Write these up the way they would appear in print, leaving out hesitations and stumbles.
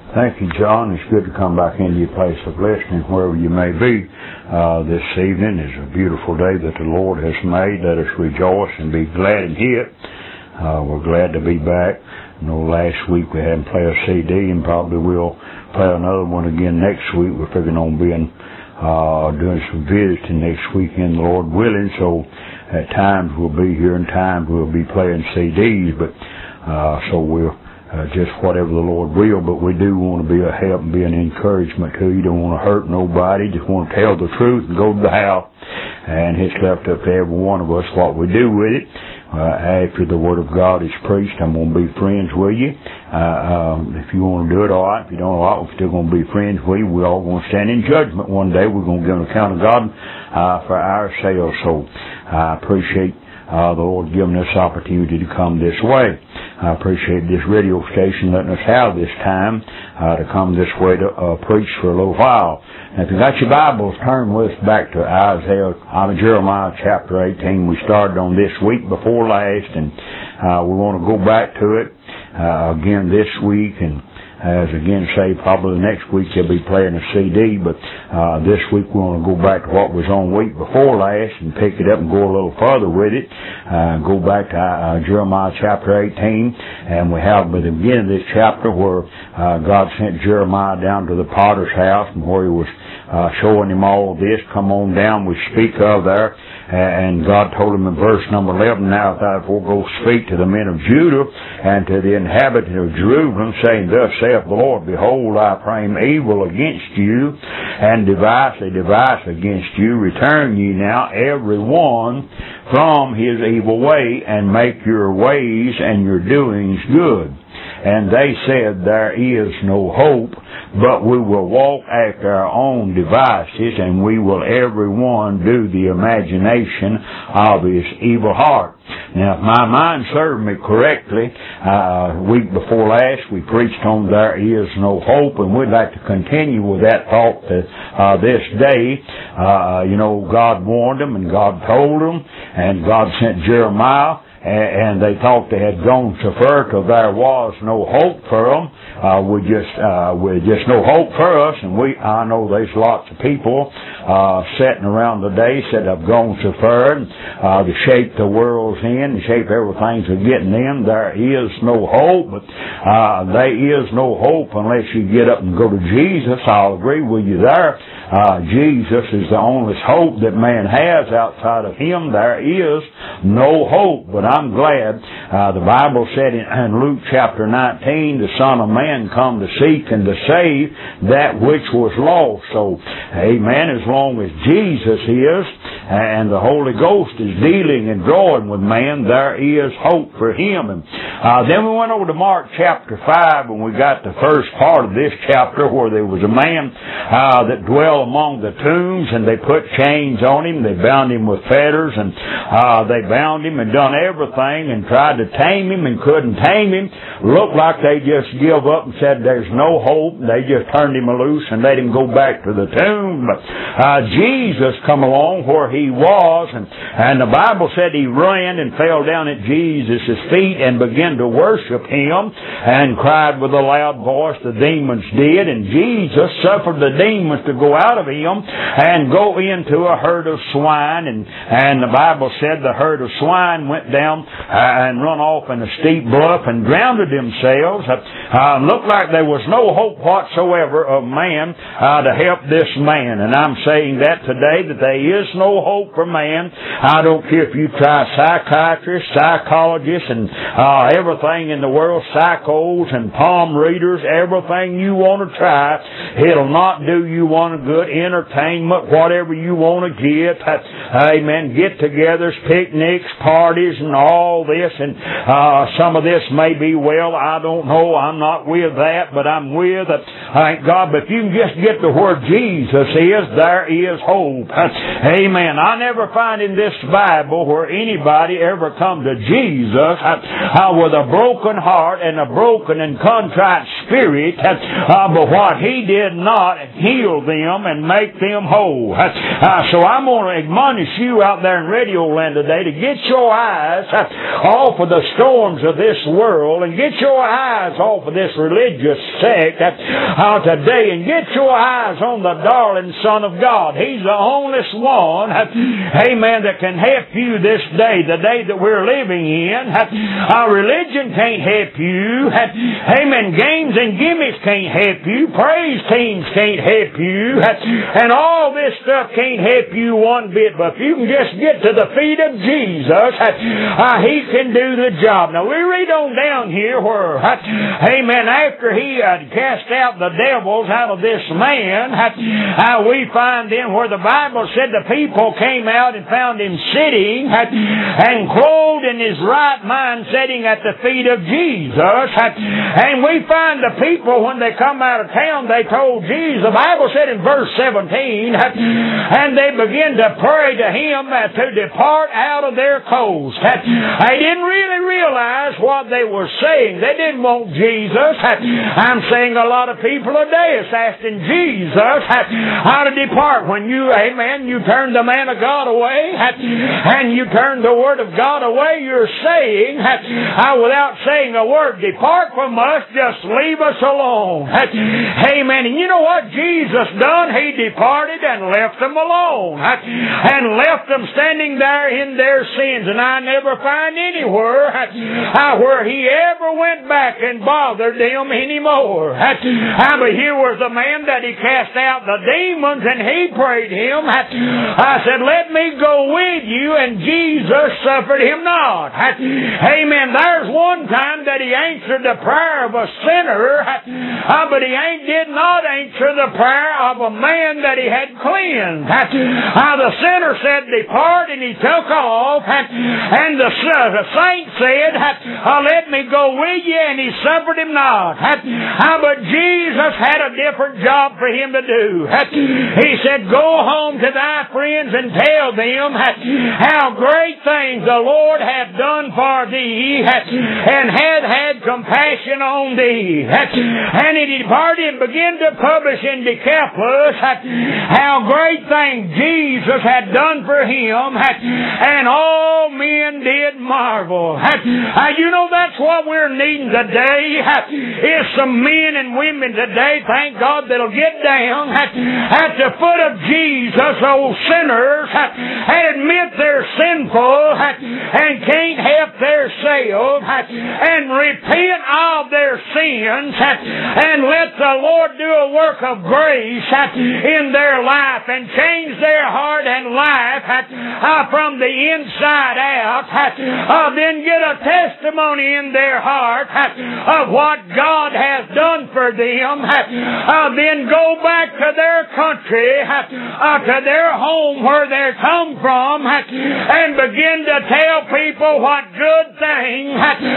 Thank you, John. It's good to come back into your place of listening, wherever you may be. This evening is a beautiful day that the Lord has made. Let us rejoice and be glad in it. We're glad to be back. I know last week we hadn't played a CD, and probably we'll play another one again next week. We're figuring on being doing some visiting next weekend, the Lord willing. So at times we'll be here, and times we'll be playing CDs. But so we'll just whatever the Lord will, but we do want to be a help and be an encouragement to you. Don't want to hurt nobody, just want to tell the truth and go to the house. And it's left up to every one of us what we do with it. After the Word of God is preached, I'm going to be friends with you. If you want to do it, all right. If you don't, all right, we're still going to be friends with you. We're all going to stand in judgment one day. We're going to give an account of God for ourselves. So I appreciate the Lord giving us opportunity to come this way. I appreciate this radio station letting us have this time to come this way to preach for a little while. And if you got your Bibles, turn with us back to Jeremiah chapter 18. We started on this week before last, and we want to go back to it again this week. And as again say, probably next week they'll be playing a CD, but this week we want to go back to what was on week before last and pick it up and go a little further with it. Go back to Jeremiah chapter 18, and we have at the beginning of this chapter where God sent Jeremiah down to the potter's house, and where he was showing him all of this. Come on down, we speak of there. And God told him in verse number 11, now therefore go speak to the men of Judah and to the inhabitants of Jerusalem, saying, thus saith the Lord, behold, I frame evil against you, and devise a device against you. Return ye now, every one from his evil way, and make your ways and your doings good. And they said, there is no hope, but we will walk after our own devices, and we will every one do the imagination of his evil heart. Now, if my mind served me correctly, week before last we preached on there is no hope, and we'd like to continue with that thought this day. God warned them, and God told them, and God sent Jeremiah, and they thought they had gone so far till there was no hope for them. With just no hope for us, and I know there's lots of people sitting around today that have gone so far to shape the world's in, to shape everything's getting in. There is no hope, but there is no hope unless you get up and go to Jesus. I'll agree with you there. Jesus is the only hope that man has. Outside of him there is no hope. But I'm glad the Bible said in Luke chapter 19, the Son of Man come to seek and to save that which was lost. So, amen, as long as Jesus is and the Holy Ghost is dealing and drawing with man, there is hope for him. And then we went over to Mark chapter 5, and we got the first part of this chapter where there was a man that dwelled among the tombs, and they put chains on him. They bound him with fetters, and they bound him and done everything and tried to tame him and couldn't tame him. Looked like they just give up and said there's no hope. They just turned him loose and let him go back to the tomb. But Jesus come along where he was, and the Bible said he ran and fell down at Jesus' feet and began to worship him and cried with a loud voice. The demons did, and Jesus suffered the demons to go out of him and go into a herd of swine, and the Bible said the herd of swine went down and run off in a steep bluff and drowned themselves. Looked like there was no hope whatsoever of man to help this man, and I'm saying that today, that there is no hope for man. I don't care if you try psychiatrists, psychologists, and everything in the world, psychos and palm readers, everything you want to try, it'll not do you one good. Entertainment, whatever you want to get, amen, get-togethers, picnics, parties, and all this, and some of this may be, well, I don't know, I'm not with that, but I'm with, thank God, but if you can just get to where Jesus is, there is hope. Amen. I never find in this Bible where anybody ever come to Jesus with a broken heart and a broken and contrite spirit, but what He did not heal them and make them whole. So I'm going to admonish you out there in Radio Land today to get your eyes off of the storms of this world and get your eyes off of this religious sect today and get your eyes on the darling Son of God. He's the only one, amen, that can help you this day, the day that we're living in. Our religion can't help you. Amen. Games and gimmicks can't help you. Praise teams can't help you. And all this stuff can't help you one bit. But if you can just get to the feet of Jesus, He can do the job. Now we read on down here where, amen, after He had cast out the devils out of this man, we find then where the Bible said the people came out and found Him sitting and clothed in His right mind, sitting at the feet of Jesus. And we find the people, when they come out of town, they told Jesus, the Bible said in verse 17, and they began to pray to Him to depart out of their coast. They didn't really realize what they were saying. They didn't want Jesus. I'm saying a lot of people today is asking Jesus how to depart. When you, amen, you turn the man of God away and you turn the Word of God away, you're saying, without saying a word, depart from us, just leave us alone. Amen. And you know what Jesus done? He departed and left them alone. And left them standing there in their sins. And I never find anywhere where He ever went back and bothered them anymore. But here was a man that He cast out the demons, and He prayed Him. I said, let me go with you, and Jesus suffered him not. Amen. There's one time that He answered the prayer of a sinner, but He did not answer the prayer of a man that He had cleansed. The sinner said, depart, and he took off, and the saint said, let me go with you, and he suffered him not. But Jesus had a different job for him to do. He said, go home to thy friends and tell them how great things the Lord hath done for thee, and had compassion on thee. And he departed and began to publish in Decapolis how great things Jesus had done for him, and all men did marvel. You know, that's what we're needing today, is some men and women today, thank God, that'll get down at the foot of Jesus, old sinners, and admit they're sinful and can't help themselves, and repent of their sins, and let the Lord do a work of grace in their life and change their heart and life from the inside out. Then get a testimony in their heart of what God has done for them. Then go back to their country, to their home where they come from, and begin to tell people what good thing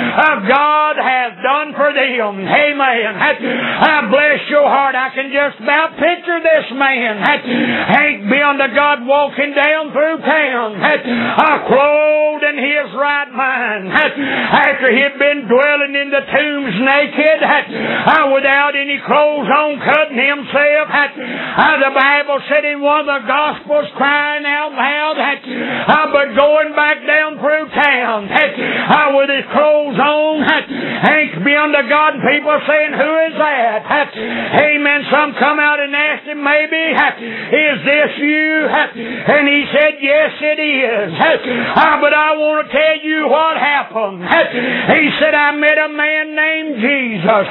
God has done for them. Amen. Bless your heart. I can just about picture this man, Hank beyond the God, walking down through town, clothed in his right mind, after he'd been dwelling in the tombs naked, without any clothes on, cutting himself. The Bible said in one of the Gospels, crying out loud, but going back down through town with his clothes on. Hank beyond the God, and people saying, who is that? Amen. Some come out and asked him, maybe, is this you? And he said, yes, it is. But I want to tell you what happened. He said, I met a man named Jesus.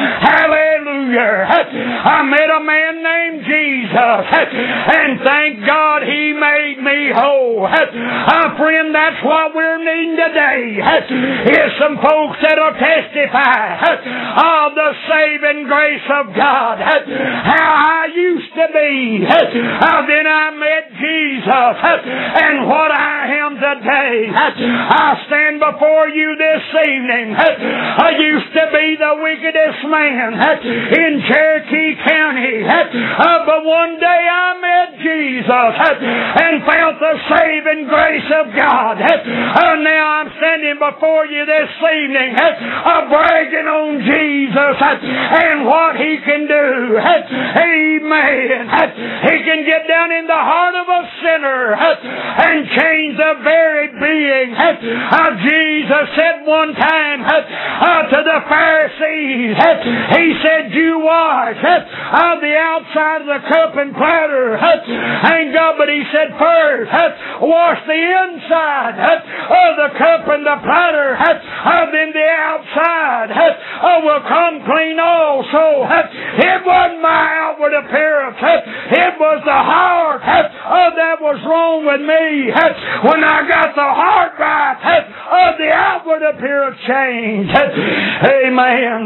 Hallelujah. I met a man named Jesus. And thank God He made me whole. Friend, that's what we're needing today. Is some folks that'll testify of the saving grace of God. How I used to be. Then I met Jesus. And what I am today. I stand before you this evening. I used to be the the wickedest man in Cherokee County. But one day I met Jesus and felt the saving grace of God. Now I'm standing before you this evening bragging on Jesus and what He can do. Amen. He can get down in the heart of a sinner and change the very being. Jesus said one time to the Pharisees, He said, you wash the outside of the cup and platter. Ain't God, but He said first, wash the inside of the cup and the platter, then the outside will come clean also. It wasn't my outward appearance. It was the heart that was wrong with me. When I got the heart right, the outward appearance changed. Amen.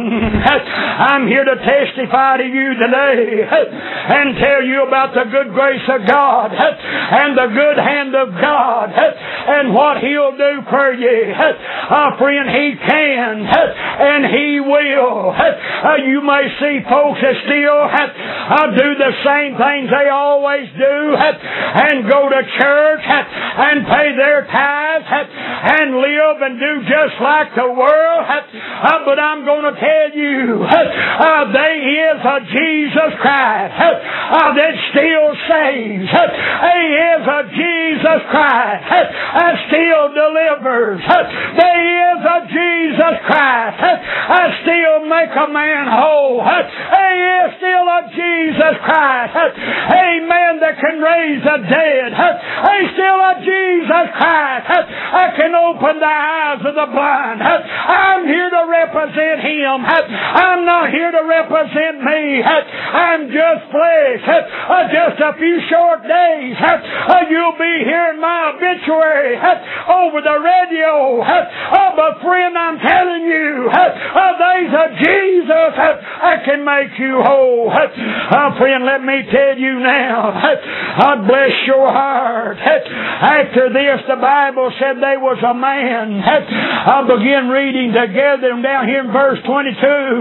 I'm here to testify to you today and tell you about the good grace of God and the good hand of God and what He'll do for you. Friend, He can and He will. You may see folks that still do the same things they always do and go to church and pay their tithes and live and do just like the world. But I'm going to tell you, there is a Jesus Christ that still saves. There is a Jesus Christ that still delivers. There is a Jesus Christ that still make a man whole. There is still a Jesus Christ, amen, that can raise the dead. There's still a Jesus Christ that can open the eyes of the blind. I'm here to represent Him. I'm not here to represent me. I'm just flesh. Just a few short days, you'll be hearing my obituary over the radio. But friend, I'm telling you, there's a Jesus that can make you whole. Friend, let me tell you now, God bless your heart. After this, the Bible said there was a man. I began reading together down here in verse 22.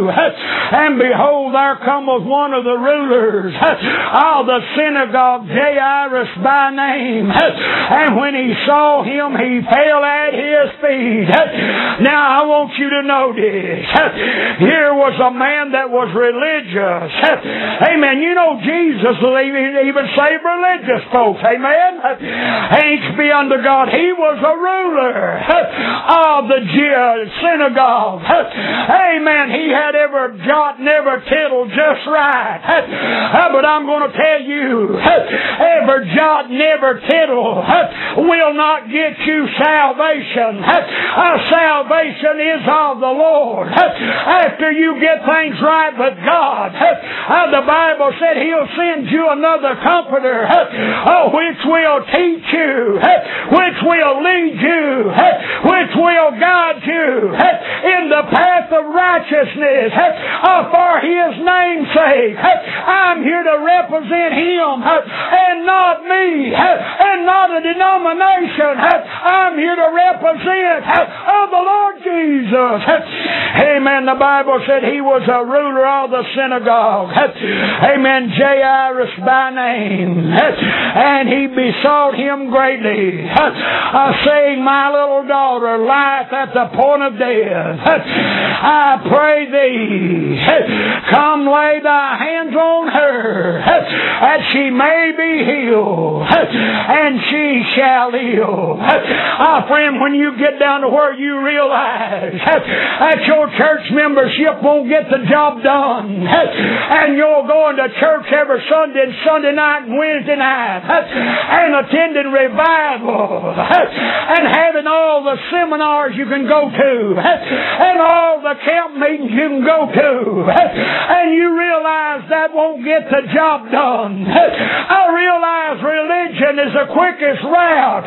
And behold, there cometh one of the rulers of the synagogue, Jairus by name. And when he saw him, he fell at his feet. Now I want you to notice, here was a man that was religious. Amen. You know, Jesus even saved religious folks. Amen. Thanks be unto God. He was a ruler of the synagogue. Amen. He had every jot and every tittle just right. But I'm going to tell you, every jot and every tittle will not get you salvation. Salvation is of the Lord. After you get things right with God, the Bible said He'll send you another comforter, which will teach you, which will lead you, which will guide you in the path of righteousness for His name's sake. I'm here to represent Him and not me and not a denomination. I'm here to represent the Lord Jesus. Amen. The Bible said he was a ruler of the synagogue. Amen. Jairus by name. And he besought Him greatly, saying, my little daughter lieth at the point of death. I pray Thee, come lay Thy hands on her, that she may be healed, and she shall live. Friend, when you get down to where you realize that your church membership won't get the job done, and you're going to church every Sunday night and Wednesday night, and attending revival, and having all the seminars you can go to, and all the camp meetings you can go to, and you realize that won't get the job done. I realize religion is the quickest route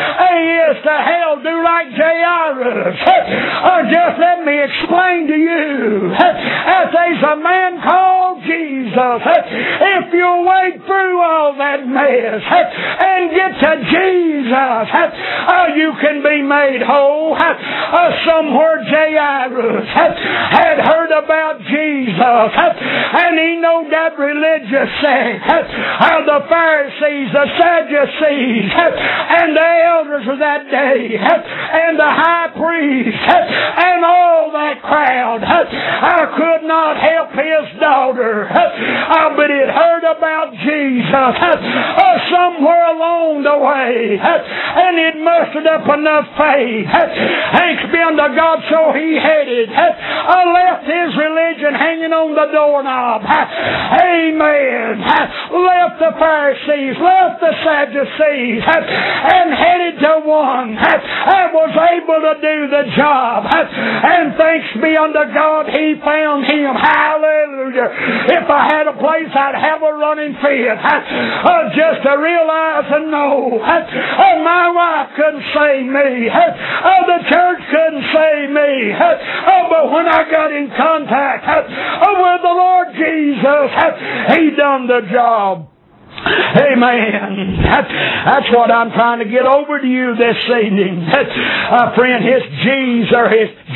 is to hell. Do like Jairus. Just let me explain to you that there's a man called Jesus. Jesus, if you'll wade through all that mess and get to Jesus, you can be made whole. Somewhere Jairus had heard about Jesus, and he know that religious sect, the Pharisees, the Sadducees, and the elders of that day, and the high priest, and all that crowd. I could not help his daughter, but it heard about Jesus somewhere along the way, and it mustered up enough faith. Thanks be unto God, so he headed, left his religion hanging on the doorknob. Amen. Left the Pharisees, left the Sadducees, and headed to one that was able to do the job. And thanks be unto God, he found him. Hallelujah. If I had a place, I'd have a running fit, just to realize and know my wife couldn't save me. The church couldn't save me. But when I got in contact with the Lord Jesus, he done the job. Amen. That's what I'm trying to get over to you this evening. Friend, his Jesus or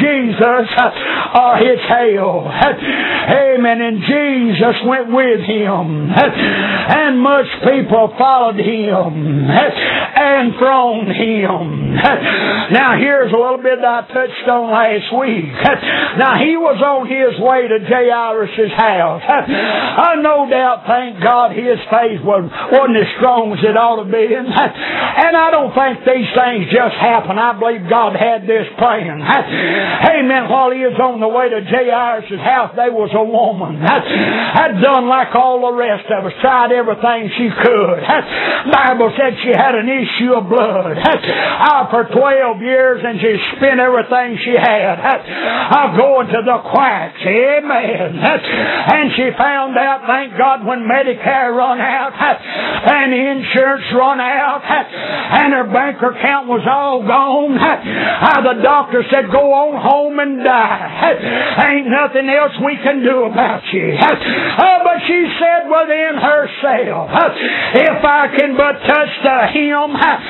his hell. Amen. And Jesus went with him. And much people followed him and from him. Now here's a little bit that I touched on last week. Now he was on his way to Jairus' house. I no doubt, thank God, his faith wasn't as strong as it ought to be. And I don't think these things just happen. I believe God had this plan. Amen. While he was on the way to Jairus' house, there was a woman had done like all the rest of us, tried everything she could. The Bible said she had an issue of blood for 12 years, and she spent everything she had going to the quacks. Amen. And she found out, thank God, when Medicare run out and the insurance run out and her bank account was all gone, the doctor said, go on home and die. Ain't nothing else we can do about you. But she said within herself, if I can but touch the hem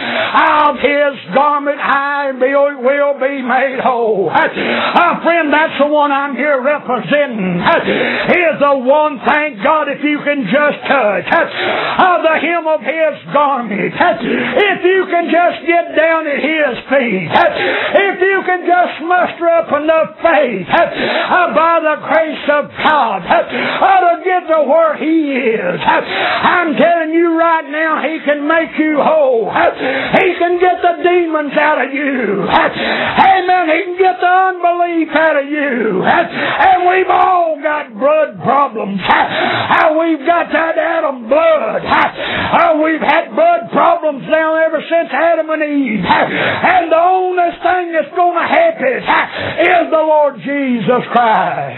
of his garment, I will be made whole. Friend, that's the one I'm here representing. Is the one, thank God, if you can just touch the hem of his garment, if you can just get down at his feet, if you can just muster up enough faith by the grace of God to get to where he is, I'm telling you right now, he can make you whole. He can get the demons out of you. Amen. He can get the unbelief out of you. And we've all got blood problems. We've got that Adam blood. We've had blood problems now ever since Adam and Eve. And the only thing that's going to happen is the Lord Jesus Christ.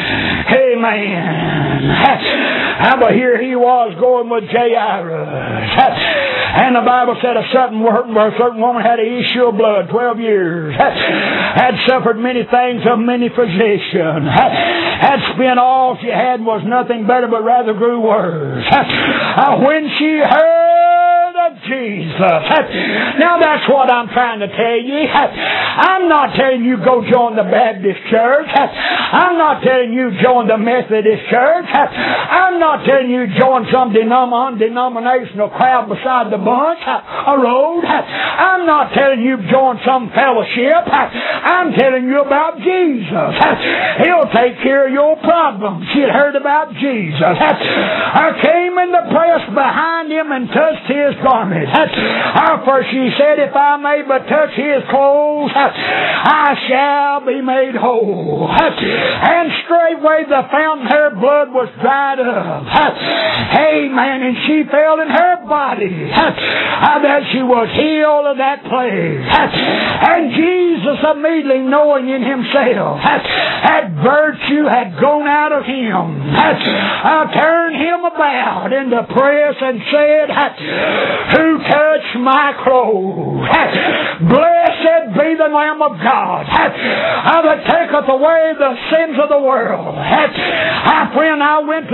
Amen. But here he was going with Jairus. And the Bible said a certain woman had an issue of blood, 12 years. Had suffered many things of many physicians. Had spent all she had, was nothing better but rather grew worse. When she heard of Jesus. Now that's what I'm trying to tell you. I'm not telling you go join the Baptist church. I'm not telling you join the Methodist church. I'm not telling you join some denominational crowd beside the bunch, a road. I'm not telling you join some fellowship. I'm telling you about Jesus. He'll take care of your problems. She had heard about Jesus. I came in the press behind him and touched his garment. First she said, if I may but touch his clothes, I shall be made whole. And straightway the fountain of her blood was dried up. Amen. And she felt in her body that she was healed of that plague. And Jesus, immediately knowing in himself that virtue had gone out of him, turned him about in the press and said, who touched my clothes? Blessed be the Lamb of God that taketh away the sins of the world. Friend, I went to the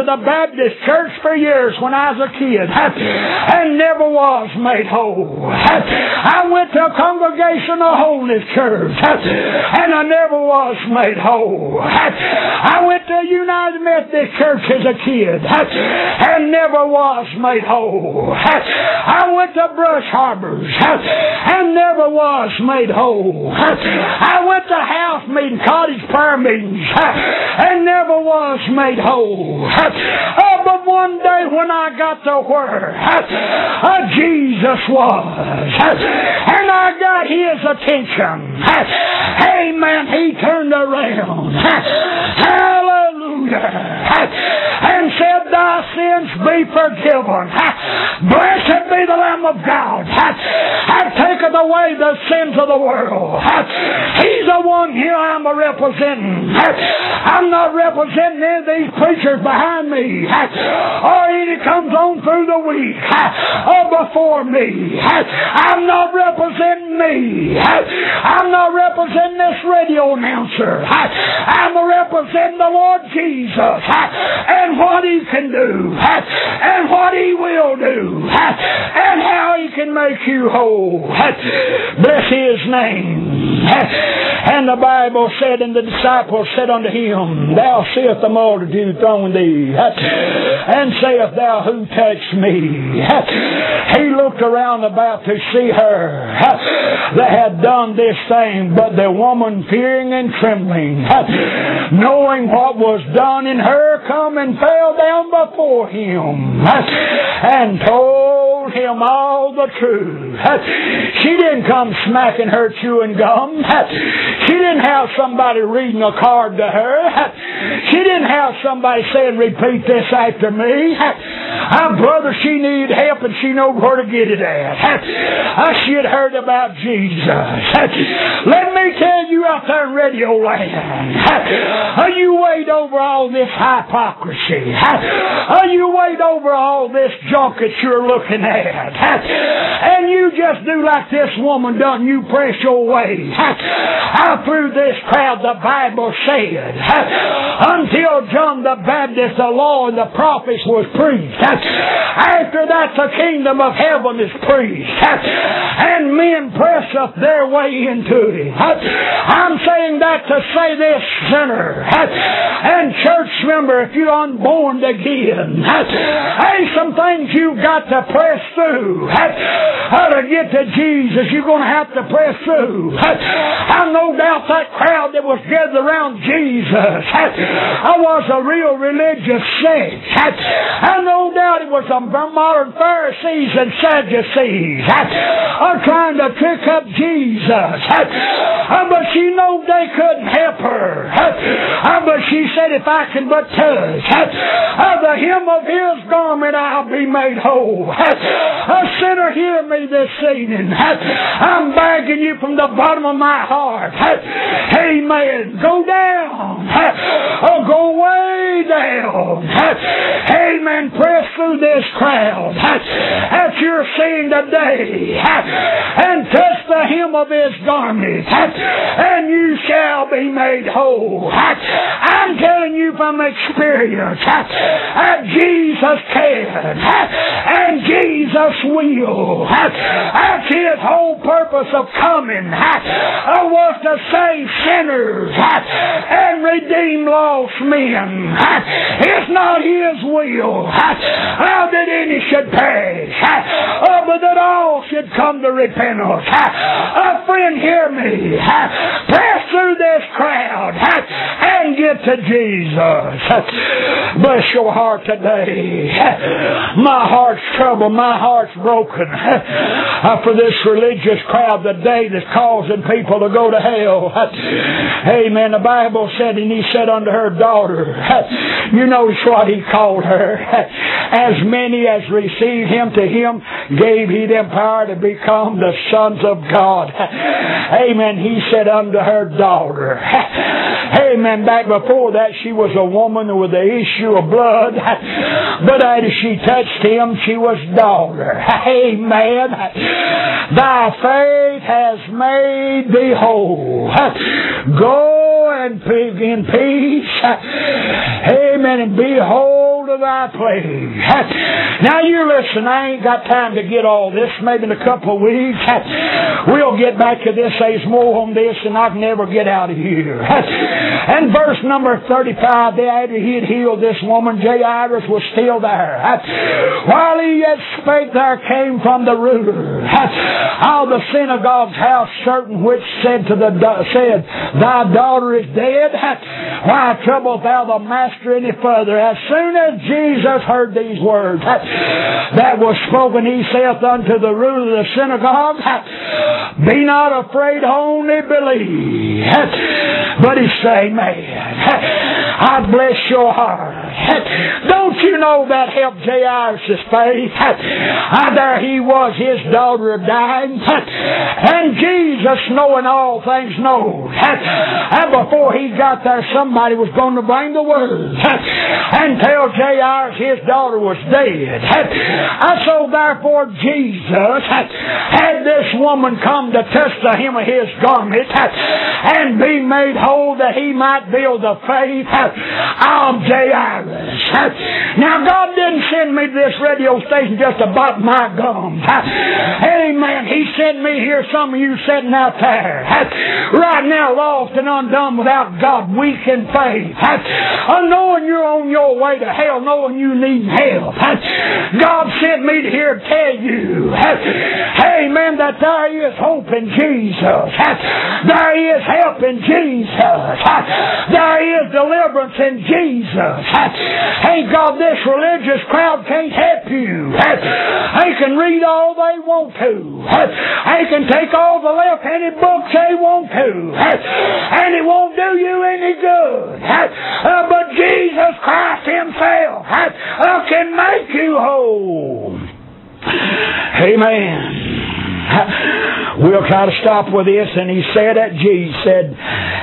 Baptist church for years when I was a kid and never was made whole. I went to a Congregational Holiness church and I never was made whole. I went to a United Methodist church as a kid and never was made whole. I went to Brush Harbors and never was made whole. I went to house meetings, cottage prayer meetings, and never was made whole. But one day when I got to where Jesus was, and I got His attention, amen, He turned around, hallelujah, and said, thy sins be forgiven. Blessed be the Lamb of God, hath taken away the sins of the world. He's the one here I'm representing. I'm not representing any of these preachers behind me, or any comes on through the week, or before me. I'm not representing me. I'm not representing this radio announcer. I'm representing the Lord Jesus, and what He can do, and what He will do, and how He can make you whole. Bless His name. And the Bible said, and the disciples said unto Him, Thou seest the multitude thronging Thee, and sayest Thou, who touched me? He looked around about to see her that had done this thing, but the woman, fearing and trembling, knowing what was done in her, come and fell down before Him and told Him all the truth. She didn't come smacking her chewing gum. She didn't have somebody reading a card to her. She didn't have somebody saying, repeat this after me. Brother, she needed help and she knew where to get it at. She had heard about Jesus. Let me tell you out there in Radio Land, you wait over all this hypocrisy. You wait over all this junk that you're looking at. And you just do like this woman done. You press your way through this crowd. The Bible said, until John the Baptist, the law and the prophets was preached. After that, the kingdom of heaven is preached. And men press up their way into it. I'm saying that to say this, sinner and church member, if you're unborn again, there's some things you've got to press through. To get to Jesus, you're going to have to press through. I no doubt that crowd that was gathered around Jesus was a real religious sect. I no doubt it was some modern Pharisees and Sadducees trying to trick up Jesus. But she knew they couldn't help her. But she said, if I can but touch the hem of His garment, I'll be made whole. A sinner, hear me this evening. I'm begging you from the bottom of my heart. Amen. Go down. Go way down. Amen. Press through this crowd that you're seeing today and touch the hem of His garment, and you shall be made whole. I'm telling you from experience that Jesus can and Jesus will. That's His whole purpose of coming was to save sinners and redeem lost men. It's not His will that any should perish, but that all should come to repentance. Friend, hear me. Press through this crowd and get to Jesus. Bless your heart today. My heart's troubled. My heart's broken for this religious crowd today that's causing people to go to hell. Amen. The Bible said, and He said unto her, daughter, you notice what He called her. As many as received Him, to Him gave He them power to become the sons of God. Amen. He said unto her, daughter. Amen. Back before that, she was a woman with the issue of blood. But as she touched Him, she was daughter. Amen. Thy faith has made thee whole. Go and in peace. Amen. And behold, to thy place. Now you listen, I ain't got time to get all this. Maybe in a couple of weeks we'll get back to this. There's more on this and I can never get out of here. And verse number 35, after he had healed this woman, Jairus was still there. While he yet spake, there came from the ruler of the synagogue's house certain which said, thy daughter is dead. Why troublest thou the master any further? As soon as Jesus heard these words that was spoken, he saith unto the ruler of the synagogue, be not afraid, only believe. But he say, man, I bless your heart. Don't you know that helped Jairus' faith? There he was, his daughter dying. And Jesus, knowing all things, knows. And before he got there, somebody was going to bring the word and tell Jairus his daughter was dead. And so therefore Jesus had this woman come to touch the hem of his garment and be made whole, that he might build the faith of Jairus. Now God didn't send me to this radio station just to bite my gums. Amen. He sent me here, some of you sitting out there right now, lost and undone without God, weak in faith, knowing you're on your way to hell, knowing you need help. God sent me here to tell you, amen, that there is hope in Jesus. There is help in Jesus. There is deliverance in Jesus. Hey, God, this religious crowd can't help you. They can read all they want to. They can take all the left-handed books they want to. And it won't do you any good. But Jesus Christ Himself can make you whole. Amen. We'll try to stop with this. And he said that Jesus said,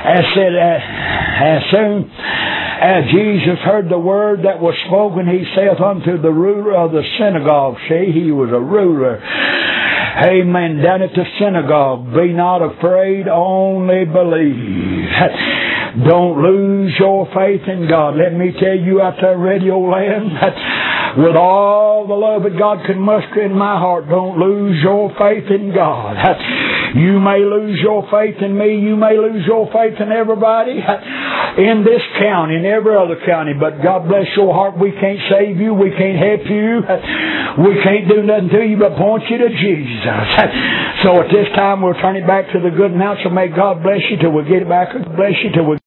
as soon as Jesus heard the word that was spoken, he saith unto the ruler of the synagogue. See, he was a ruler. Amen. Down at the synagogue. Be not afraid, only believe. Don't lose your faith in God. Let me tell you out there, Radio Land, with all the love that God can muster in my heart, don't lose your faith in God. You may lose your faith in me. You may lose your faith in everybody in this county, in every other county. But God bless your heart. We can't save you. We can't help you. We can't do nothing to you but point you to Jesus. So at this time, we'll turn it back to the good announcer. May God bless you till we get it back. Bless you till we